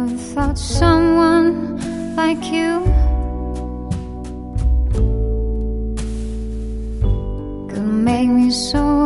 thought someone like you could make me so